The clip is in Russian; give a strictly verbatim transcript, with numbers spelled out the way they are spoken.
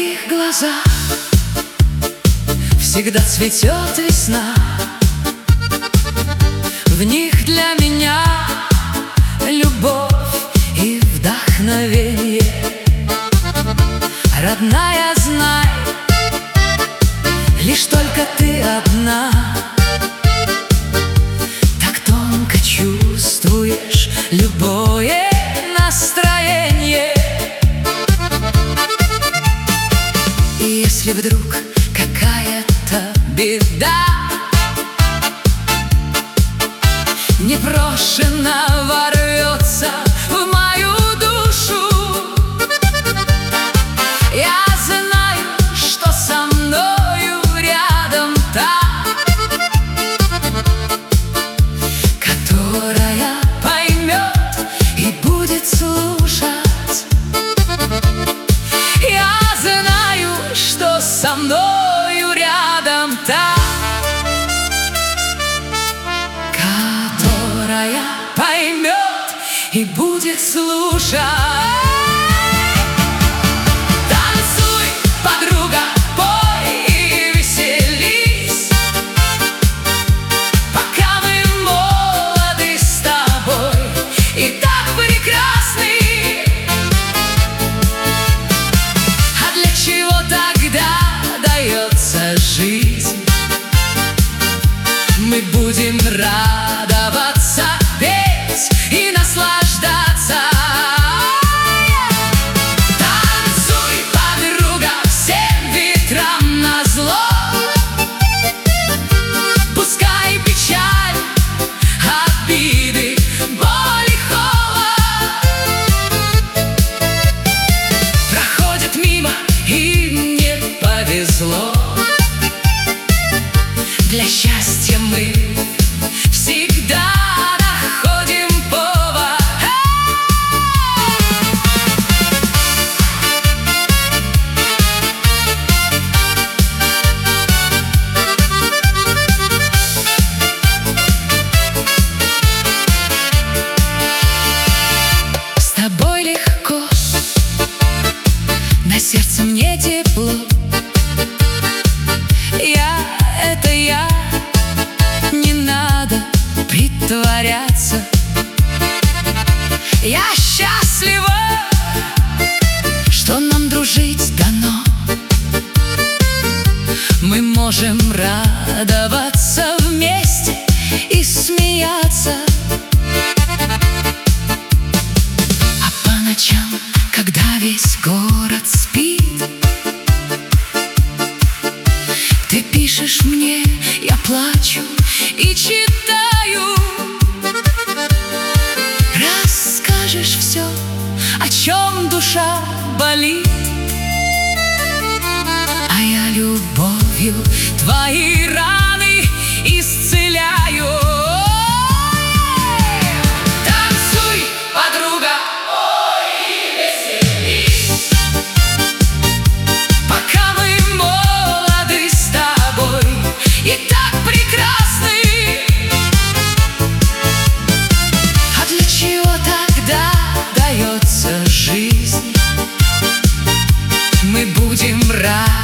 твоих глазах всегда цветет весна. В них для меня любовь и вдохновение. Родная, знай, лишь только ты одна. Так тонко чувствуешь любое настроение. И если вдруг какая-то беда непрошено ворвется в мою душу, я знаю, что со мною рядом та, которая поймет и будет слушать. Я знаю, что со мною рядом та, которая поймет и будет слушать. Танцуй, подруга, пой и веселись, пока мы молоды с тобой и так прекрасны. А для чего тогда дается жизнь? Мы будем радоваться, петь и наслаждаться. Танцуй, подруга, всем ветрам назло. Пускай печаль, обиды, боль и холод проходят мимо, им не повезло. Для счастья мы всегда находим повод. С тобой легко, на сердце мне тепло. Я — это я, не надо притворяться. Я счастлива, что нам дружить дано. Мы можем радоваться вместе и смеяться. А по ночам, когда весь город спит, ты пишешь мне, я плачу и читаю. Расскажешь все, о чем душа болит, а я любовью твои раны исцеляю. Танцуй, подруга, ой, веселись, пока мы молоды с тобой и так прекрасны. А для чего тогда дается жизнь? Мы будем рады